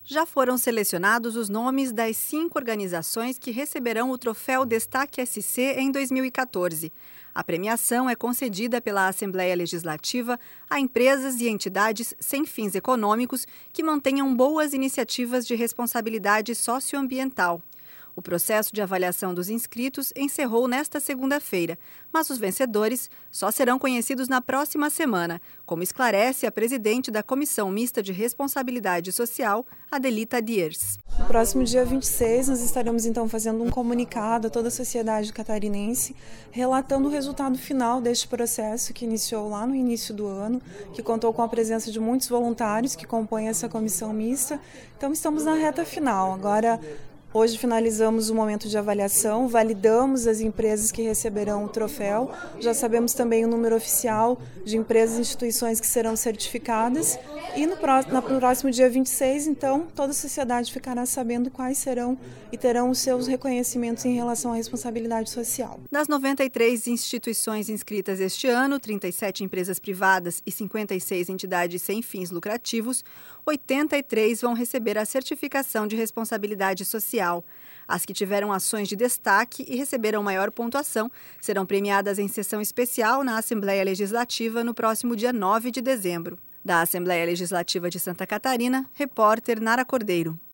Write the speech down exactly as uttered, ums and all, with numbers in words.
Já foram selecionados os nomes das cinco organizações que receberão o troféu Destaque S C em dois mil e quatorze. A premiação é concedida pela Assembleia Legislativa a empresas e entidades sem fins econômicos que mantenham boas iniciativas de responsabilidade socioambiental. O processo de avaliação dos inscritos encerrou nesta segunda-feira, mas os vencedores só serão conhecidos na próxima semana, como esclarece a presidente da Comissão Mista de Responsabilidade Social, Adelita Diers. No próximo dia vinte e seis, nós estaremos então fazendo um comunicado a toda a sociedade catarinense, relatando o resultado final deste processo que iniciou lá no início do ano, que contou com a presença de muitos voluntários que compõem essa comissão mista. Então estamos na reta final. Agora, hoje finalizamos o momento de avaliação, validamos as empresas que receberão o troféu, já sabemos também o número oficial de empresas e instituições que serão certificadas e no próximo, no próximo dia vinte e seis, então, toda a sociedade ficará sabendo quais serão e terão os seus reconhecimentos em relação à responsabilidade social. Das noventa e três instituições inscritas este ano, trinta e sete empresas privadas e cinquenta e seis entidades sem fins lucrativos, oitenta e três vão receber a certificação de responsabilidade social. As que tiveram ações de destaque e receberam maior pontuação serão premiadas em sessão especial na Assembleia Legislativa no próximo dia nove de dezembro. Da Assembleia Legislativa de Santa Catarina, repórter Nara Cordeiro.